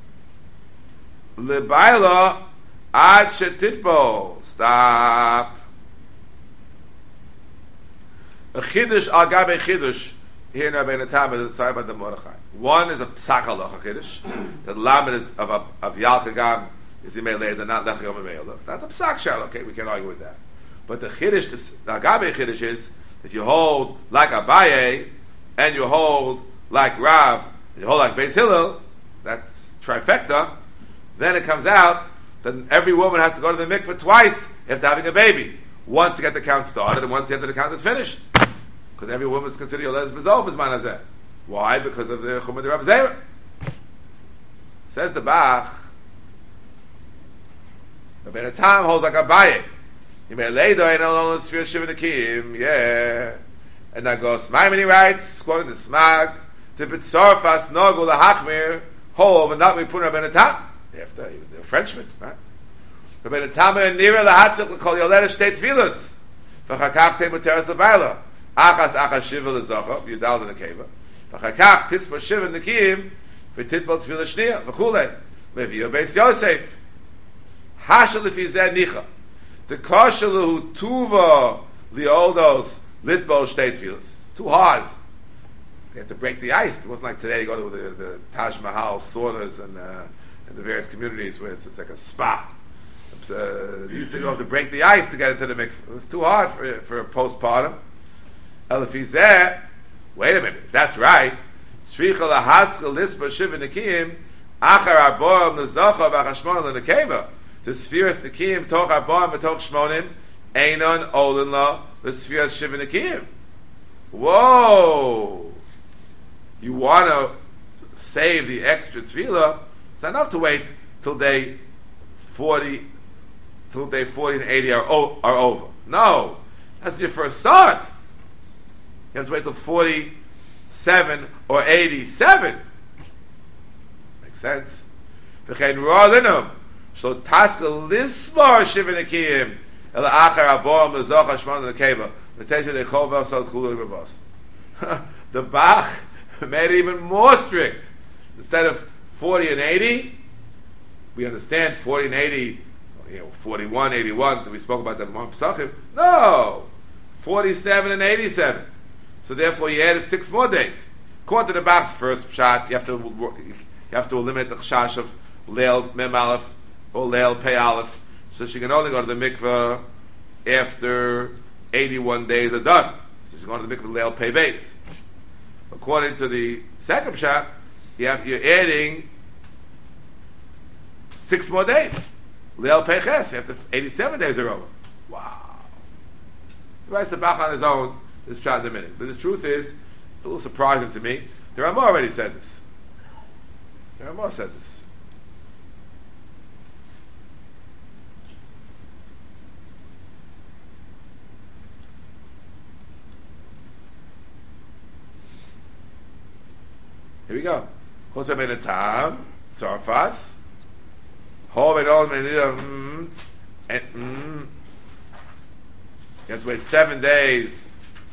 li'bayla ad shetitpo. Stop. A chiddush al gabe chiddush here in Rabbeinu Tam is a side by the Mordechai. One is a psak halacha chiddush. The lamed is of Yalkagam. Is they're not lechayom me'elav. That's a psak shal. Okay, we can argue with that. But the chiddush, the agabe chiddush is that you hold like Abaye and you hold like Rav, and you hold like Beis Hillel. That's trifecta. Then it comes out that every woman has to go to the mikveh twice if they're having a baby. Once to get the count started, and once after the count is finished. Because every woman is considered yoledes bezov as manazeh. Why? Because of the chumah de Rav Zera. Says the Bach. Rabbeinu Tam holds like Abaye. He may lay down on the sphere shiva nekim. Yeah. And that goes. Maimoni writes, quoting the Smag, to B'tzorfas Nogul Hachmir, hold and not we put Rabbeinu Tam. After he was a Frenchman, right? Rabbeinu Tam and Nira lahatzuk l'kol yoledes shtei tvilas. V'chakach te muteres l'bayla. Achas shiva l'zocha, yudal l'nekeva. V'chakach tispa shiva nekim, v'titbol tvilas shniya, v'chulei. Leviyo beis Yosef. Hashal lefizeh nicha. The kashalu tuva lioldos litbo shtei tvilas. Too hard. They have to break the ice. It wasn't like today you go to the Taj Mahal saunas and the various communities where it's like a spa. You used to have to break the ice to get into the mikveh. It was too hard for a postpartum. Elefizeh, wait a minute, if that's right, Shricha lahaskal lisba shiva nekim achar arboam nezacha v'achashmona l'nekeva. The Sfiras Nekiyim toch Arba'im v'toch Shmonim Einon Olin La the Sfiras Shiva Nekiyim. Whoa! You want to save the extra tefillah? It's not enough to wait till day 40, till day 40 and 80 are over. No, that's when you first start. You have to wait till 47 or 87. Makes sense. V'chein ro'alinum shlo taskel lismar shiva nekiyim ela achar aboam lezoch hashmon nekeva v'teisu dechol v'asal kulu v'bos. The Bach made it even more strict. Instead of 40 and 80, we understand 40 and 80, 41, 81, we spoke about that in Pesachim. No! 47 and 87. So therefore you added 6 more days. According to the Bach's first shot, you have to eliminate the chash of Leil Mem Aleph or Leil Pei Aleph, so she can only go to the mikveh after 81 days are done. So she's going to the mikveh Leil Pei Beis. According to the second shot, you're adding 6 more days. Leil Pei Ches, after 87 days are over. Wow. He writes the Bach on his own, this shot in a minute. But the truth is, it's a little surprising to me. The Ramah already said this. The Ramah said this. Here we go. Chosem ben Tam, Sarfas. Hov and all and you have to wait 7 days.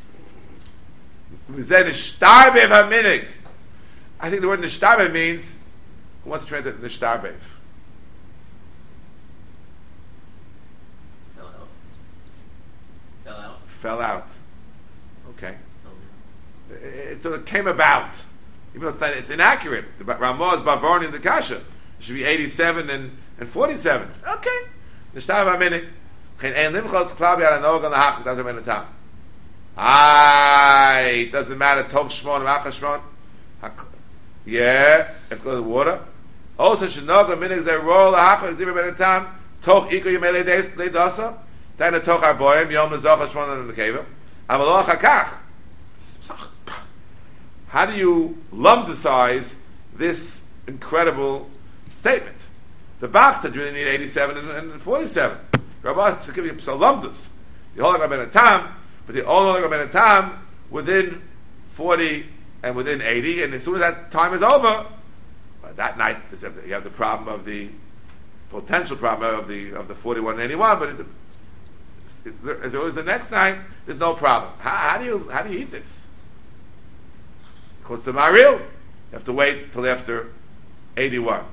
I think the word nishtarbev means, who wants to translate nishtarbev? Fell out. Okay. It sort of came about. Even though it's inaccurate. The Ramah is Bavarni in the Kasha. It should be 87 and 47. Okay. Nishtarbev aminik. It doesn't matter. Toch Shmon, Macha Shmon. Yeah, if it goes to water. Also, Shinoga Minig they roll a Hacha Diba Ben Tam. Toch Iko Yemele Le Dasa. Then the Toch Arboim Yom Zocha Shmon in the Keva. Avaloch Hakach. How do you lumdicize this incredible statement? The Bach said you really need 87 and 47. Rabbi said give you some lumdus. The whole Ben Tam. But the only Ben Tam within 40 and within 80, and as soon as that time is over, that night you have the problem of the potential problem of the 41 and 81. But as early as the next night, there's no problem. How do you eat this? Because to Maril, you have to wait till after 81.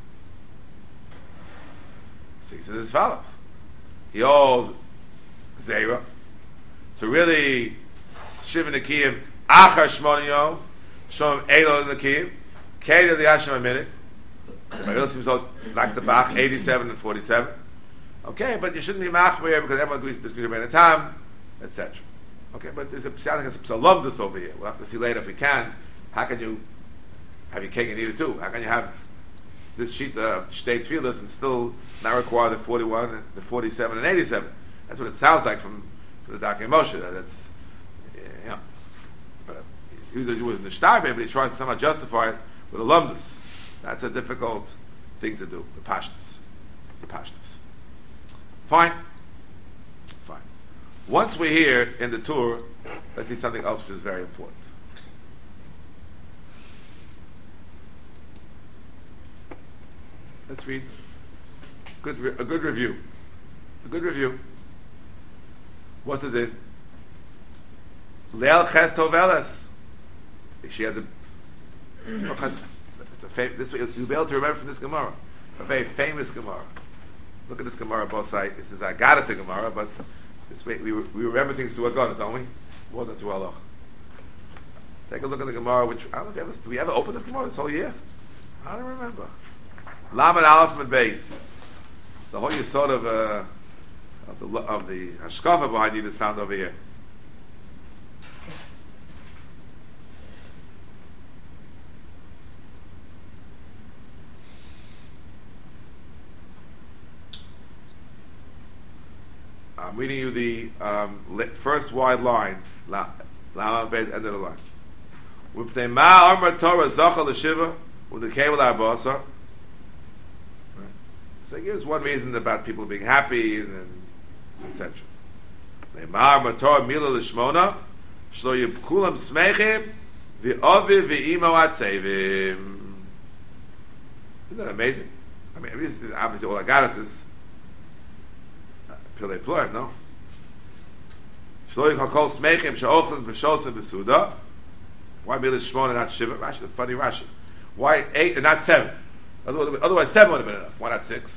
So he says as follows: he holds Zera. So really, Shiva Nekiyim, Achar Shmoni Yom, Shom Eilo Nekiyim, Keda the Hashem Aminik. My real seems like the Bach, 87 and 47. Okay, but you shouldn't be machmir because everyone agrees to disagree about the time, etc. Okay, but there's sounds like a psalmdus over here. We'll have to see later if we can. How can you have your cake and eat it too? How can you have this sheet of state tefillas and still not require the 41, the 47, and 87? That's what it sounds like from the Darkei Moshe. That's, he was nishtarbe, but he tries to somehow justify it with a lumdus. That's a difficult thing to do. The pashtus. Fine. Once we're here in the tour, let's see something else which is very important. Let's read a good review. What's it? Leil Ches Tovelas. She has a. This way you'll be able to remember from this Gemara, a very famous Gemara. Look at this Gemara, both sides. It says Agadata Gemara, but this way we remember things to Agadata, don't we? More than to Allah. Take a look at the Gemara, which I don't know if do we ever open this Gemara this whole year? I don't remember. Lamed Aleph Med Beis. The whole yesod of the hashkafa behind it is found over here. I'm reading you the first wide line, end of the line. Upnei ma amar Torah zacha l'shiva u'nekei l'arba'asar. So here's one reason about people being happy and etc. Ne'mar amar Torah mila l'shmona shlo yibkulam smechim v'oviv v'imo atzevim. Isn't that amazing? I mean, this is obviously all I got at this. Pilei Ploim, no? Shlo yichakol smechim she'ochlim v'shosim v'suda. Why Mila Shmona and not Shiva? Rashi, the funny Rashi. Why 8 and not 7? Otherwise 7 would have been enough. Why not 6?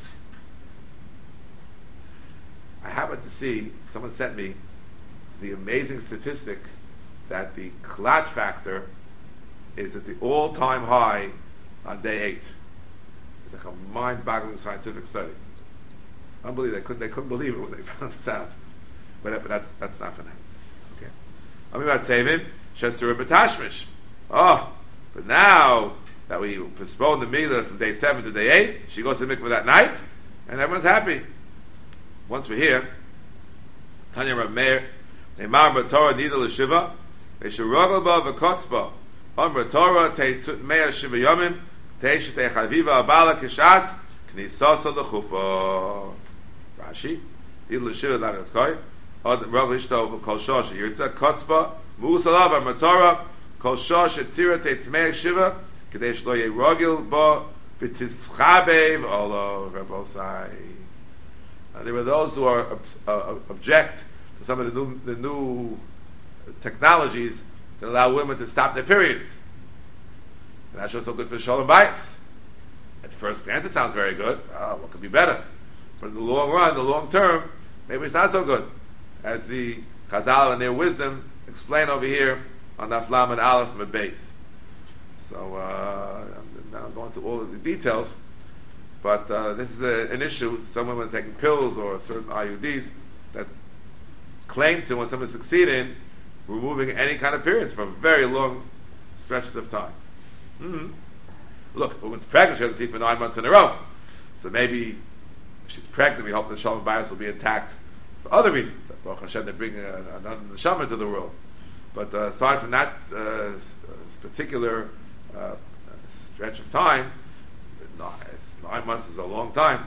I happened to see, someone sent me the amazing statistic that the Klat factor is at the all-time high on day 8. It's like a mind-boggling scientific study. Unbelievable. They couldn't believe it when they found this out. But that's not for now. Okay. I'm about Sevim, Shestur B'Tashmish. Oh, but now that we postponed the Milah from day 7 to day 8, she goes to the mikveh that night, and everyone's happy. Once we're here, Tanya Rav Meir, Neymar B'Torah Nidal L'Shiva, V'Shirogel Ba V'Kotzba, On B'Torah Teit Meir Shiva Yomim, Teish Tei Chaviva Abala Kishas, Knisasa L'Chuppah. Rashi, Nidal L'Shiva L'Anaskoi, Od Rogel Ishto Kol Shosh Yirtza, Kotzba, Mu'usalav Amatorah, Kol Shosh Etira Teit Meir Shiva, Kadesh Lo Yerogel Ba, V'Tischabev Olo Rebosai. There were those who object to some of the new technologies that allow women to stop their periods. And that's what's so good for Shalom Bayis. At first glance, it sounds very good. What could be better? But in the long run, the long term, maybe it's not so good. As the Chazal and their wisdom explain over here on the Aflam and Aleph from the base. So, I'm not going into all of the details. But this is an issue. Some women taking pills or certain IUDs that claim to, when someone succeed in removing any kind of periods for very long stretches of time. Mm-hmm. Look, if a woman's pregnant, she doesn't see for 9 months in a row. So maybe if she's pregnant, we hope the Shalom Bayis will be intact for other reasons. Baruch Hashem, they bring another neshama into the world. But aside from that particular stretch of time, 9 months is a long time.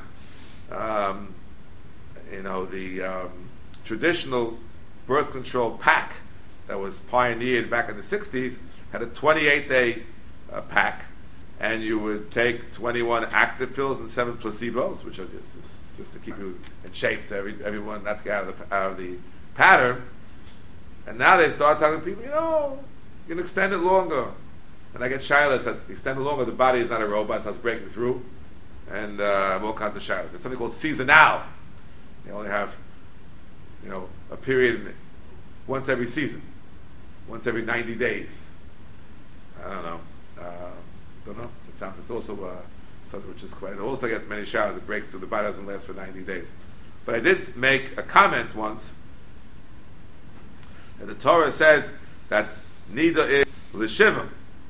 The traditional birth control pack that was pioneered back in the 60s had a 28-day pack, and you would take 21 active pills and 7 placebos, which are just to keep you in shape, to everyone not to get out of the pattern. And now they start telling people, you can extend it longer. And I get shilas that extend it longer. The body is not a robot; it starts breaking through. And all kinds of shadows. There's something called seasonal. They only have, a period once every season, once every 90 days. I don't know. It's also something which is quite. They also get many showers. It breaks through. The body doesn't last for 90 days. But I did make a comment once that the Torah says that nida is l'shiva.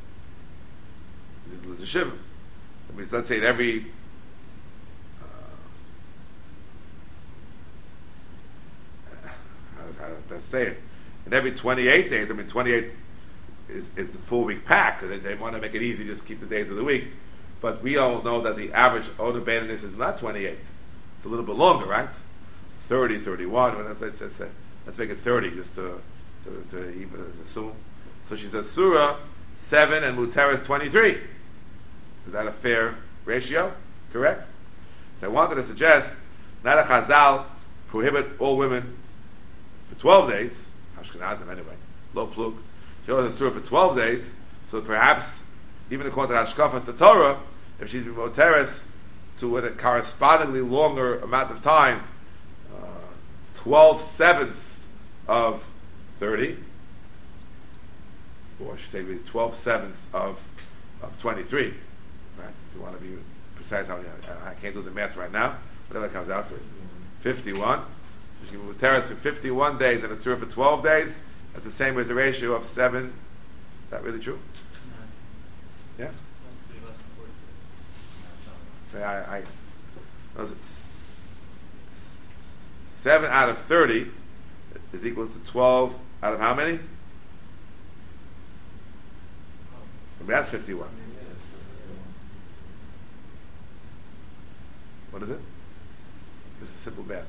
L'shiva. That means, let's say, in every let's say it. In every 28 days, 28 is the full week pack, because they want to make it easy, just keep the days of the week. But we all know that the average Oda Baininess is not 28. It's a little bit longer, right? 30, 31. Let's make it 30, just to even assume. So she says, Surah 7 and Muteris 23. Is that a fair ratio? Correct? So I wanted to suggest, not a Chazal prohibit all women for 12 days, Ashkenazim anyway, lo plug, she was a surah for 12 days, so perhaps, even according to Hashkafas the Torah, if she's been moteres to a correspondingly longer amount of time, 12/7 of 30, or I should say 12/7 of 23, right? If you want to be precise, I can't do the math right now, whatever it comes out to, 51. She can be moteres for 51 days and a surah for 12 days. That's the same as a ratio of 7. Is that really true? Yeah? 7 out of 30 is equal to 12 out of how many? That's 51. What is it? This is simple math.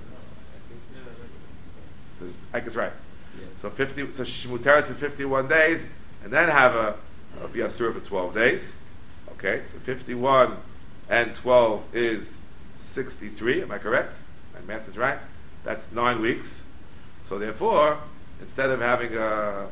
So I guess right. So 50. So she mutaris for 51 days, and then have a biasura for 12 days. Okay, so 51 and 12 is 63. Am I correct? My math is right. That's 9 weeks. So therefore, instead of having a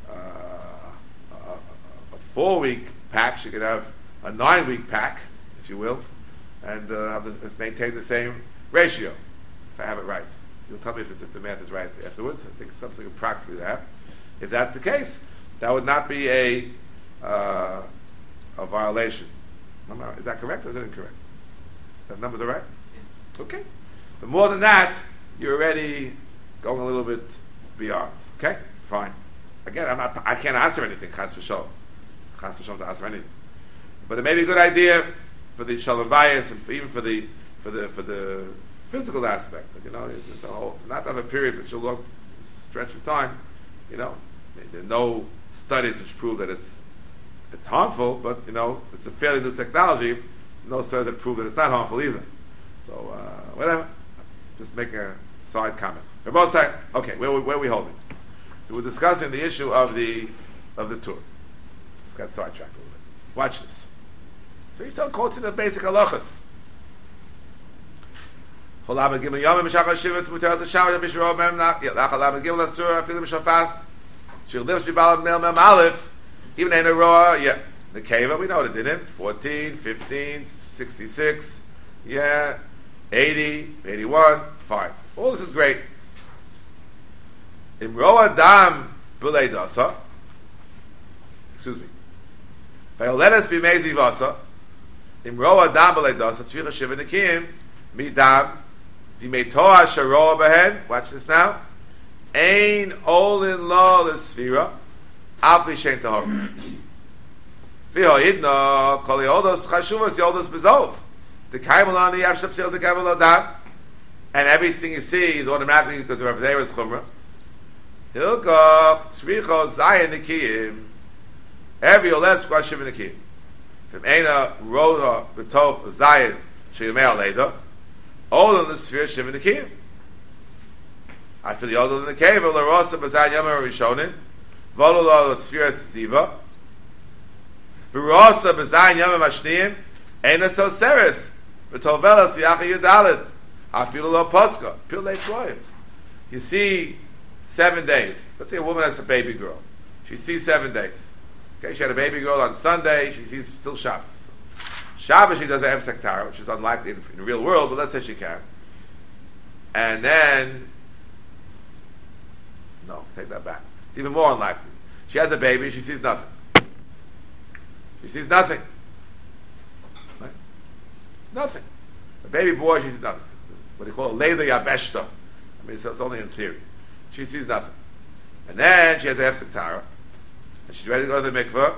4-week pack, she could have a 9-week pack, if you will, and maintain the same ratio. If I have it right, you'll tell me if the math is right afterwards. I think something approximately that. If that's the case, that would not be a violation. Is that correct or is that incorrect? That numbers are right? Yeah. Okay. But more than that, you're already going a little bit beyond. Okay? Fine. Again, I can't answer anything, chas v'sholom. Chas v'sholom to answer anything. But it may be a good idea for the shalom bias and even for the physical aspect. You know, not to have a period for such a long stretch of time. You know, there are no studies which prove that it's harmful, but you know, it's a fairly new technology. No studies that prove that it's not harmful either. So whatever. Just making a side comment. We're both saying, okay, where are we holding? So we're discussing the issue of the tour. Just got sidetracked a little bit. Watch this. So he's still quoting the basic halachas. Even in a raw, yeah. The keva, we know it didn't. 14, 15, 66, yeah, 80, 81, fine. All this is great. In roa dam bulei dasa, excuse me. Violetas b'mezi vasa, in roa dam bulei dasa, tzvicha shiva nekim, midam, v'metoa sharoa behen, watch this now, ein olin lo l'sfira, al pi shen tahor. V'hoidna, kol yodos chashuvas yodos bezov. The kaimel on the yavshab seals the kaimel odam, and everything you see is automatically because of Avdeiras Chumrah. Hilkoch tzricho zayin nekiyim. Every oles kwashim nekiyim. From Eina roha b'tov zayin sheyumei aleida. All in the sphere shivin nekiyim. I feel the older in the cave. La rosa b'zayin yamar rishonin. Volo la sphere ziva. V'rosa b'zayin yamar mashniyim. Eina so seres. B'tov velas yacha yudalid. Afilu lo poscha. Pilei tloim. You see 7 days. Let's say a woman has a baby girl. She sees 7 days. Okay, she had a baby girl on Sunday. She sees still Shabbos. Shabbos she does a Hefsek Tara, which is unlikely in the real world, but let's say she can. And then, no, take that back. It's even more unlikely. She has a baby. She sees nothing. She sees nothing. Right? Nothing. A baby boy, she sees nothing. What they call a Leila Yabeshta. I mean, it's only in theory. She sees nothing. And then she has a Hefsek Tara. And she's ready to go to the mikveh.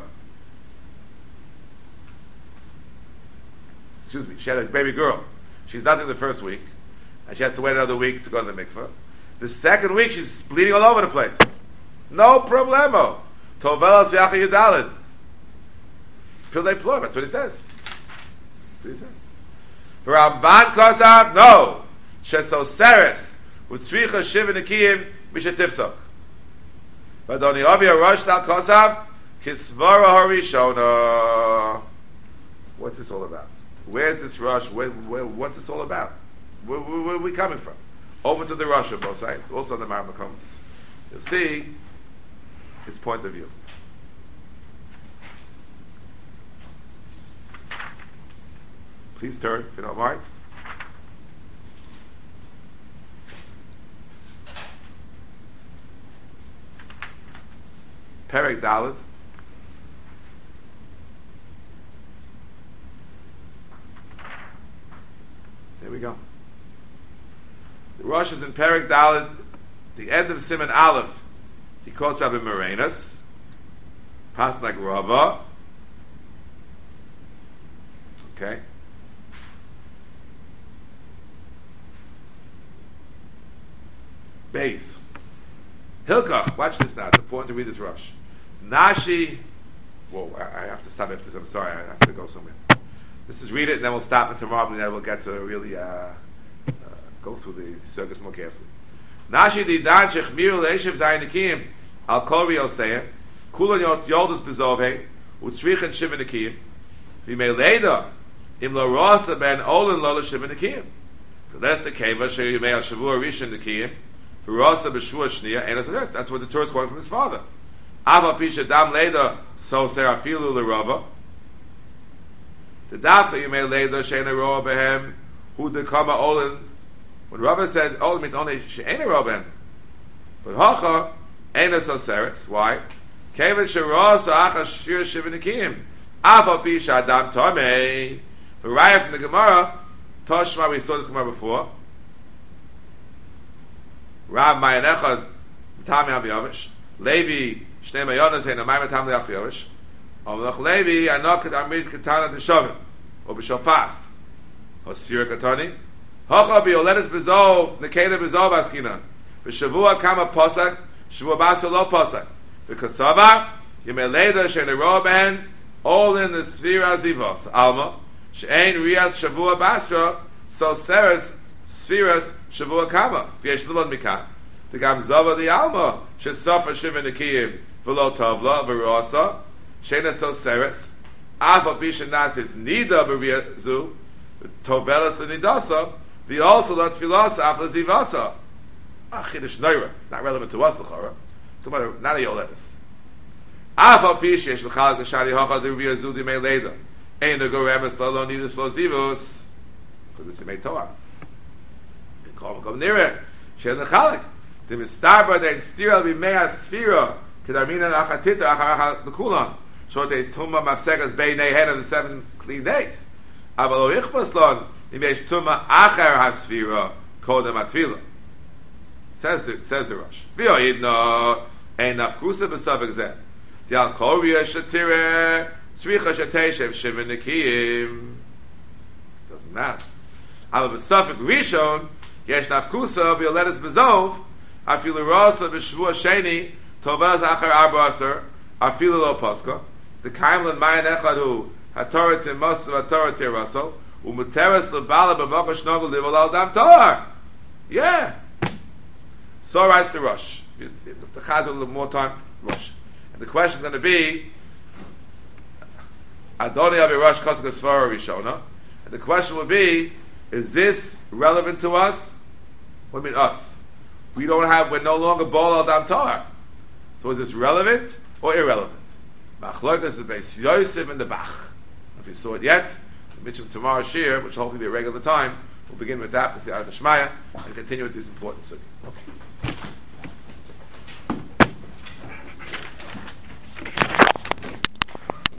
Excuse me, she had a baby girl. She's nothing the first week. And she has to wait another week to go to the mikveh. The second week, she's bleeding all over the place. No problemo. Tovelas yacha yudalid. Pilei ploy, that's what it says. That's what it says. For Ramban Kosav, no. Sheso Seres. Utzricha Shiva Nekiyim Mishativsok. But on the Avia Rosh Sal Kosav, Kisvara Harishona. What's this all about? Where's this Rosh? What's this all about? Where are we coming from? Over to the Rosh of both sides. Also on the Mar Makomas. You'll see his point of view. Please turn, if you don't mind. Perek Dalet. There we go. The Rosh is in Perek Dalet, the end of Siman Aleph. He quotes Rabbi Morenas, passed like Rava. Okay. Beis. Hilkach, watch this now. It's important to read this rush. Nashi. Whoa, I have to stop after this. I'm sorry, I have to go somewhere. Let's just read it and then we'll stop, and tomorrow and then we'll get to really go through the circus more carefully. Nashi di dan shechmiru leishiv zayin nikim al kol riyoseyim kulon yoldus bezovhe utzrichen shiv nikim v'mei leida im lo rosa ben olin lo l'shiv nikim v'les the keva sheyumei al shavua rishon nikim v'rosa b'shua shnia and that's what the Torah is quoting from his father. Ava pisha dam leida so serafilu l'rova the dafla yumei leida she'ena roa behem hu dekama olin. When Rava said olin means only she'ena roa behem, but hacha ena soseres. Why? Kevin sherosa acha shir shiv nikim ava pisha dam tomei. For Raya from the Gemara, Toshma, we saw this Gemara before. Rav Mayanechad Tami Abiyavish Levi Shnei Mayonas Hey Namay Matam Leachiyavish Omlach Levi Anokad Amid Katana Deshovim or B'Shofas Osir Katani Hocha Bioletis Bezo Nekeda Bezo Baskina B'Shavua Kama Posak Shavua Basu Lo Posak V'Kasava Yemeleda Shenero Ben all in the Sphira Zivos Alma She'ein Riyas Shavua Basra so Seres Spheres Shavua Kama V'yesh Limon Mikan the Gam Zava the Alma Shesofa Shivin Nikiyim V'lo Tovla V'rosa She'ena so Seres Afa Bishan Nasis Nida B'Riyazu Tovelas L'Nidasa the also Lot Filasa Afla Zivasa Achidish Neira it's not relevant to us L'chara not a Yoletis Afa Pisha Yesh L'chalak L'Shadi Hocha D'Riyazu D'Mei Leda Ein the Goremes L'Lo Nidus V'lo Zivus because it's a Mei Torah come near it. She'en l'chalek. The mistarba the stira b'mei asfira kedarmina l'achatita acharacha l'kulan. Short days tumma mafsegas beinei hen of the 7 clean days. Aval lo ichpas lon imesh tumma achar hasfira kodem atfila. Says the Rosh. V'yo yidno ein nafkusa b'savik zeh. The alkoria shatire tzricha shateshev shivin nikiyim. Doesn't matter. Aval b'savik rishon Yesh nafkusa v'yoletis bezov afilu rosa b'shvua sheni tovaz achar arba aser afilu lo poska the kaimlan mayan echadu hatoratimosu hatorat tiraso umuteres lebala b'moko shnogel livel al dam tor. Yeah. So writes the Rosh. If the Chaz a little more time, Rosh. And the question is going to be Adoni Avi Rosh Kotzak Esfara Rishona. And the question will be, is this relevant to us? What do you mean us? We're no longer Bol al Dam Tar. So is this relevant or irrelevant? Machlokas the Beis Yosef and the Bach. If you saw it yet, we'll mention tomorrow's shir, which will hopefully be a regular time. We'll begin with that, and continue with this important sukkah. Okay.